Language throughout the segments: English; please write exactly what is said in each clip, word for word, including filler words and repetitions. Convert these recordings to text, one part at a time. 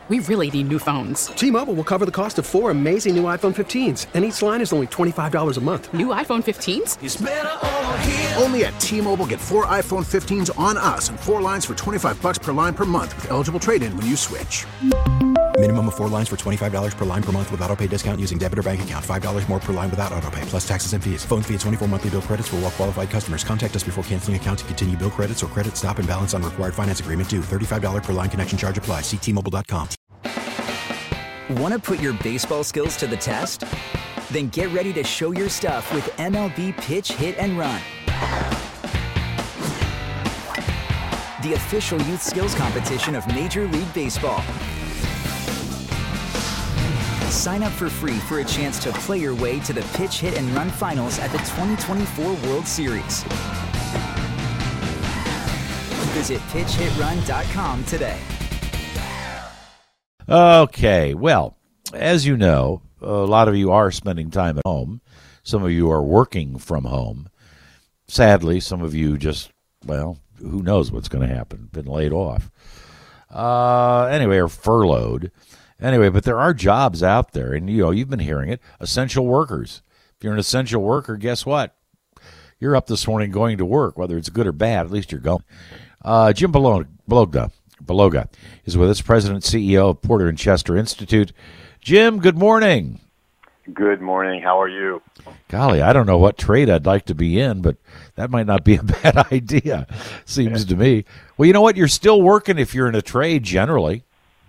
We really need new phones. T-Mobile will cover the cost of four amazing new iPhone fifteens, and each line is only twenty-five dollars a month. New iPhone fifteens? It's better over here. Only at T-Mobile, get four iPhone fifteens on us and four lines for twenty-five dollars per line per month with eligible trade-in when you switch. Minimum of four lines for twenty-five dollars per line per month with autopay discount using debit or bank account. five dollars more per line without autopay, plus taxes and fees. Phone fee at twenty-four monthly bill credits for well-qualified customers. Contact us before canceling account to continue bill credits or credit stop and balance on required finance agreement due. thirty-five dollars per line connection charge applies. See T Mobile dot com. Want to put your baseball skills to the test? Then get ready to show your stuff with M L B Pitch, Hit, and Run. The official youth skills competition of Major League Baseball. Sign up for free for a chance to play your way to the Pitch, Hit, and Run finals at the twenty twenty-four World Series. Visit pitch hit run dot com today. Okay, well, as you know, a lot of you are spending time at home. Some of you are working from home. Sadly, some of you just, well, who knows what's going to happen, been laid off. Uh, anyway, or furloughed. Anyway, but there are jobs out there, and you know, you've been hearing it, essential workers. If you're an essential worker, guess what? You're up this morning going to work, whether it's good or bad, at least you're going. Uh, Jim Beloga, Beloga, Beloga is with us, President and C E O of Porter and Chester Institute. Jim, good morning. Good morning. How are you? Golly, I don't know what trade I'd like to be in, but that might not be a bad idea, seems to me. Well, you know what? You're still working if you're in a trade generally.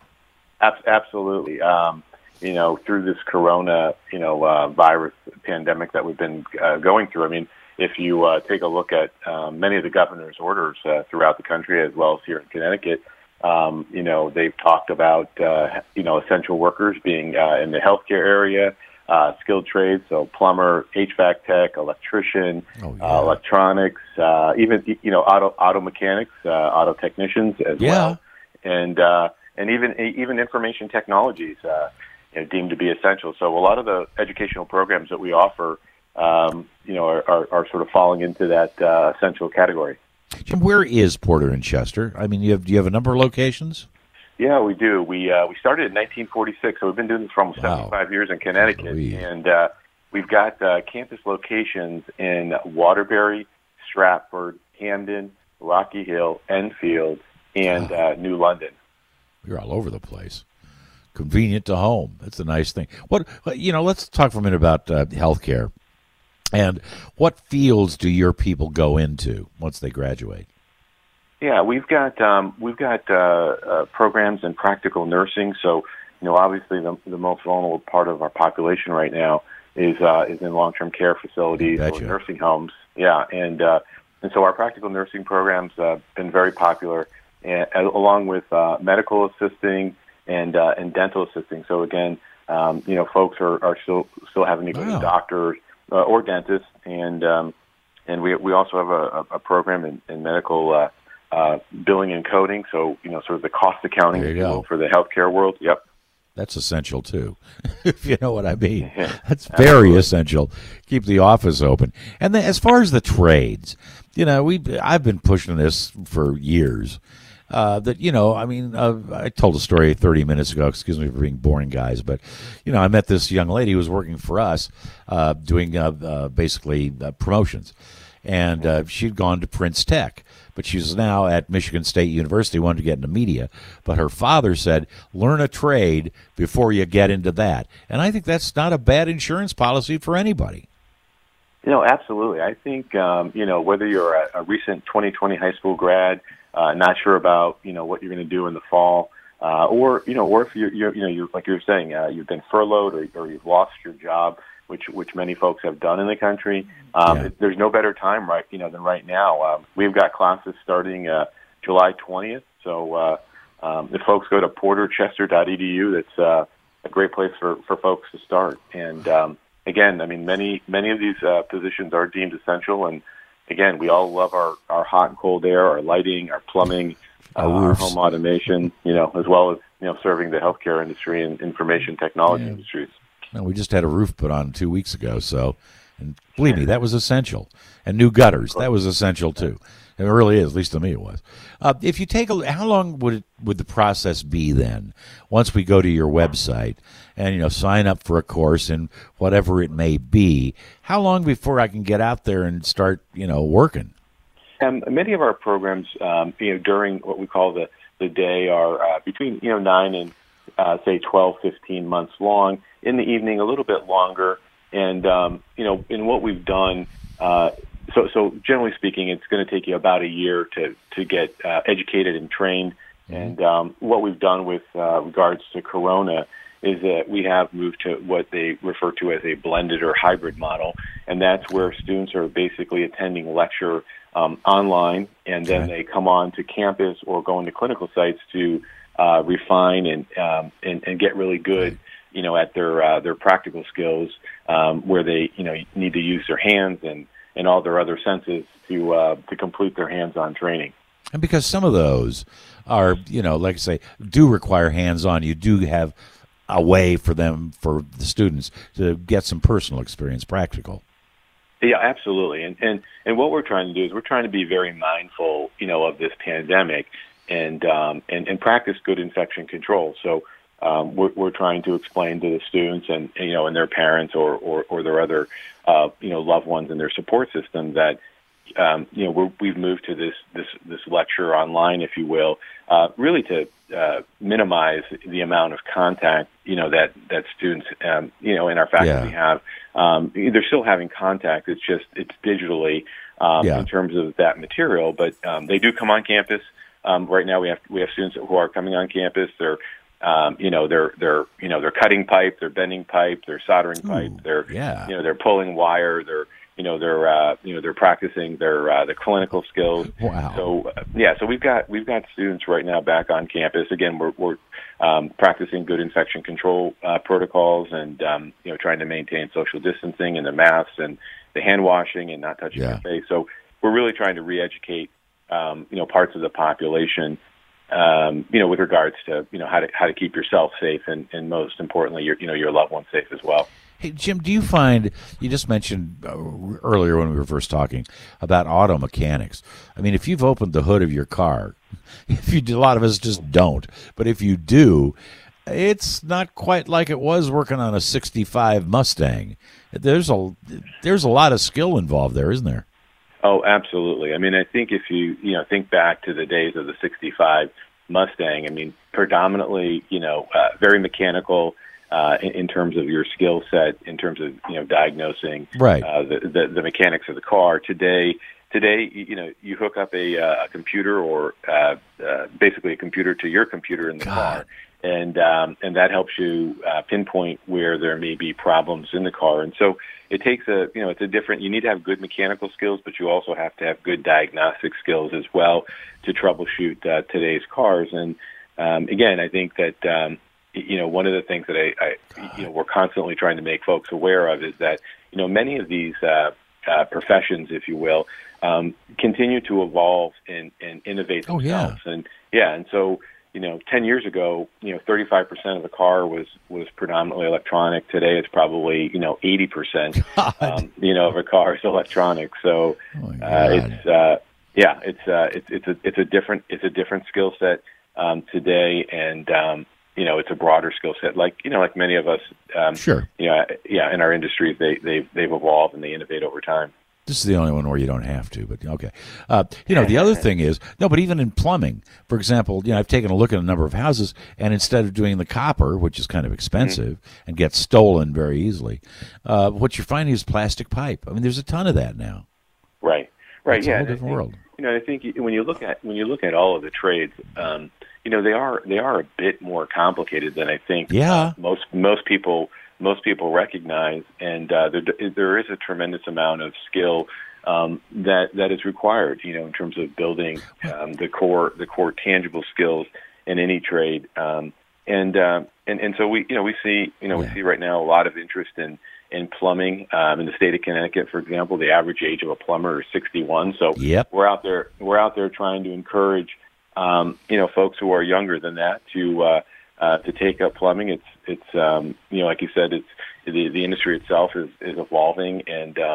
Absolutely. Um, you know, through this corona, you know, uh, virus pandemic that we've been uh, going through, I mean, if you uh, take a look at um, many of the governor's orders uh, throughout the country, as well as here in Connecticut, um, you know, they've talked about, uh, you know, essential workers being uh, in the healthcare area, uh, skilled trades, so plumber, H V A C tech, electrician, oh, yeah. uh, electronics, uh, even, you know, auto auto mechanics, uh, auto technicians as yeah. well. And, uh, and even even information technologies, uh, you know, deemed to be essential. So a lot of the educational programs that we offer, um, you know, are, are, are sort of falling into that uh, essential category. Jim, where is Porter and Chester? I mean, you have do you have a number of locations? Yeah, we do. We uh, we started in nineteen forty-six, so we've been doing this for almost wow. seventy-five years in Connecticut, Sweet. and uh, we've got uh, campus locations in Waterbury, Stratford, Hamden, Rocky Hill, Enfield, and uh, New London. You're all over the place. Convenient to home. That's a nice thing. What you know? Let's talk for a minute about uh, healthcare. And what fields do your people go into once they graduate? Yeah, we've got um, we've got uh, uh, programs in practical nursing. So, you know, obviously the, the most vulnerable part of our population right now is uh, is in long-term care facilities or nursing homes. Yeah, and uh, and so our practical nursing programs have uh, been very popular. And, along with uh, medical assisting and uh, and dental assisting. So again, um, you know, folks are, are still still having to go wow. to doctors uh, or dentists, and um, and we we also have a, a program in, in medical uh, uh, billing and coding. So you know, sort of the cost accounting for the healthcare world. Yep, that's essential too, if you know what I mean. That's very essential. Keep the office open. And then, as far as the trades, you know, we I've been pushing this for years. Uh, that, you know, I mean, uh, I told a story thirty minutes ago, excuse me for being boring, guys, but, you know, I met this young lady who was working for us uh, doing uh, uh, basically uh, promotions, and uh, she'd gone to Prince Tech, but she's now at Michigan State University, wanted to get into media, but her father said, learn a trade before you get into that, and I think that's not a bad insurance policy for anybody. You know, absolutely. I think, um, you know, whether you're a, a recent twenty twenty high school grad, Uh, not sure about, you know, what you're going to do in the fall, uh, or, you know, or if you're, you're you know, you're, like you were saying, uh, you've been furloughed or, or you've lost your job, which which many folks have done in the country. Um, yeah. There's no better time, right, you know, than right now. Um, we've got classes starting uh, July twentieth, so uh, um, if folks go to porter chester dot e d u, that's uh, a great place for, for folks to start. And um, again, I mean, many many of these uh, positions are deemed essential, and again, we all love our, our hot and cold air, our lighting, our plumbing, uh, our home automation, you know, as well as, you know, serving the healthcare industry and information technology yeah. industries. No, we just had a roof put on two weeks ago, so, and believe me, that was essential. And new gutters, that was essential too. It really is. At least to me, it was. Uh, if you take a, how long would it, would the process be then? Once we go to your website and you know sign up for a course and whatever it may be, how long before I can get out there and start you know working? Um, many of our programs, um, you know, during what we call the the day, are uh, between you know nine and uh, say twelve, fifteen months long. In the evening, a little bit longer. And um, you know, in what we've done, uh, so so generally speaking, it's going to take you about a year to to get uh, educated and trained. Mm-hmm. And um, what we've done with uh, regards to Corona is that we have moved to what they refer to as a blended or hybrid model, and that's where students are basically attending lecture um, online, and then okay. they come on to campus or go into clinical sites to uh, refine and, um, and and get really good. Right. You know, at their uh, their practical skills, um, where they you know need to use their hands and, and all their other senses to uh, to complete their hands-on training. And because some of those are you know, like I say, do require hands-on, you do have a way for them for the students to get some personal experience, practical. Yeah, absolutely. And and and what we're trying to do is we're trying to be very mindful, you know, of this pandemic and um, and, and practice good infection control. So. Um, we're, we're trying to explain to the students and, you know, and their parents or, or, or their other, uh, you know, loved ones in their support system that, um, you know, we're, we've moved to this, this, this lecture online, if you will, uh, really to uh, minimize the amount of contact, you know, that, that students, um, you know, in our faculty yeah. have. Um, they're still having contact. It's just, it's digitally um, yeah. in terms of that material, but um, they do come on campus. Um, right now we have, we have students who are coming on campus. They're, Um, you know, they're they're you know they're cutting pipe, they're bending pipe, they're soldering Ooh, pipe, they're yeah. you know they're pulling wire, they're you know they're uh, you know they're practicing their uh, their clinical skills. Wow. So uh, yeah, so we've got we've got students right now back on campus. Again, we're we're um, practicing good infection control uh, protocols and um, you know trying to maintain social distancing and the masks and the hand washing and not touching yeah. your face. So we're really trying to re-educate um, you know parts of the population. Um, you know, with regards to you know how to how to keep yourself safe and, and most importantly, your you know your loved ones safe as well. Hey Jim, do you find you just mentioned uh, earlier when we were first talking about auto mechanics? I mean, if you've opened the hood of your car, if you do, a lot of us just don't, but if you do, it's not quite like it was working on a sixty-five Mustang. There's a there's a lot of skill involved there, isn't there? Oh, absolutely. I mean, I think if you, you know, think back to the days of the sixty-five Mustang, I mean, predominantly, you know, uh, very mechanical uh, in, in terms of your skill set, in terms of, you know, diagnosing right. uh, the, the, the mechanics of the car. Today, today, you know, you hook up a, uh, a computer or uh, uh, basically a computer to your computer in the God. car. And um, and that helps you uh, pinpoint where there may be problems in the car. And so it takes a, you know, it's a different, you need to have good mechanical skills, but you also have to have good diagnostic skills as well to troubleshoot uh, today's cars. And um, again, I think that, um, you know, one of the things that I, I, you know, we're constantly trying to make folks aware of is that, you know, many of these uh, uh, professions, if you will, um, continue to evolve and, and innovate themselves. Oh, yeah. And yeah, and so, you know, ten years ago, you know, thirty-five percent of the car was, was predominantly electronic. Today, it's probably, you know, eighty percent, um, you know, of a car is electronic. So, oh uh, it's, uh, yeah, it's, uh, it's, it's a, it's a different, it's a different skill set, um, today. And, um, you know, it's a broader skill set. Like, you know, like many of us, um, sure. You know, yeah, in our industries, they, they've, they've evolved and they innovate over time. This is the only one where you don't have to, but okay. Uh, you know, the other thing is, no, but even in plumbing, for example, you know, I've taken a look at a number of houses, and instead of doing the copper, which is kind of expensive mm-hmm. and gets stolen very easily, uh, what you're finding is plastic pipe. I mean, there's a ton of that now. Right, right, it's yeah. a whole different think, world. You know, I think when you look at when you look at all of the trades, um, you know, they are they are a bit more complicated than I think. Yeah. Uh, most most people. Most people recognize, and uh, there, there is a tremendous amount of skill um, that that is required. You know, in terms of building um, the core, the core tangible skills in any trade. Um, and uh, and and so we, you know, we see, you know, yeah. we see right now a lot of interest in in plumbing um, in the state of Connecticut, for example. The average age of a plumber is sixty-one. So yep. we're out there, we're out there trying to encourage, um, you know, folks who are younger than that to. Uh, Uh, to take up plumbing. It's, it's um, you know, like you said, it's the, the industry itself is, is evolving, and um,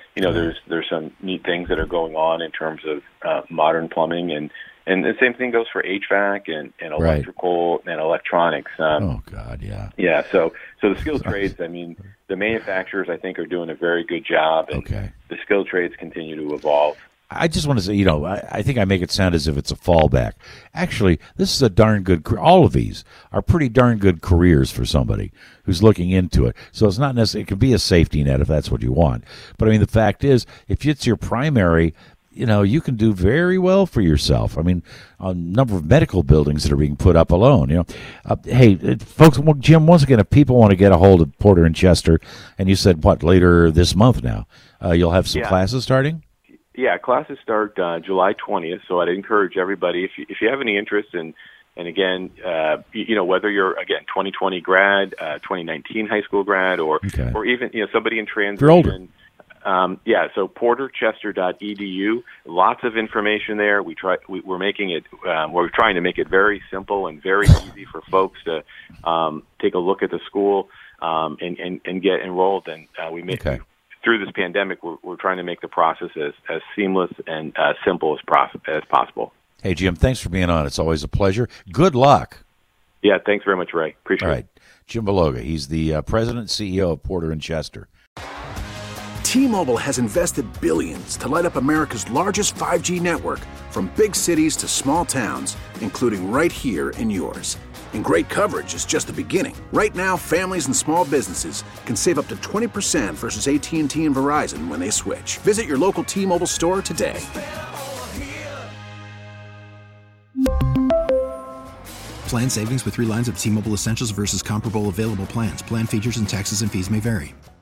you know, there's there's some neat things that are going on in terms of uh, modern plumbing, and, and the same thing goes for H V A C and, and electrical right. and electronics. Um, oh, God, yeah. Yeah, so so the skilled trades, I mean, the manufacturers, I think, are doing a very good job, and okay. the skilled trades continue to evolve. I just want to say, you know, I, I think I make it sound as if it's a fallback. Actually, this is a darn good, all of these are pretty darn good careers for somebody who's looking into it. So it's not necessarily, it can be a safety net if that's what you want. But I mean, the fact is, if it's your primary, you know, you can do very well for yourself. I mean, a number of medical buildings that are being put up alone, you know. Uh, hey, folks, Jim, once again, if people want to get a hold of Porter and Chester, and you said, what, later this month now, uh, you'll have some yeah. classes starting? Yeah, classes start uh, July twentieth, so I'd encourage everybody, if you, if you have any interest in, and again, uh, you, you know, whether you're, again, twenty twenty grad, uh, twenty nineteen high school grad, or okay. or even, you know, somebody in transition. You're older. Um, yeah, so porter chester dot e d u, lots of information there. We try, we, we're making it, um, we're trying to make it very simple and very easy for folks to um, take a look at the school um, and, and, and get enrolled, and uh, we make okay. through this pandemic, we're, we're trying to make the process as, as seamless and uh, simple as, process, as possible. Hey, Jim, thanks for being on. It's always a pleasure. Good luck. Yeah, thanks very much, Ray. Appreciate All it. right. Jim Beloga, he's the uh, president and C E O of Porter and Chester. T-Mobile has invested billions to light up America's largest five G network, from big cities to small towns, including right here in yours. And great coverage is just the beginning. Right now, families and small businesses can save up to twenty percent versus A T and T and Verizon when they switch. Visit your local T-Mobile store today. Plan savings with three lines of T-Mobile Essentials versus comparable available plans. Plan features and taxes and fees may vary.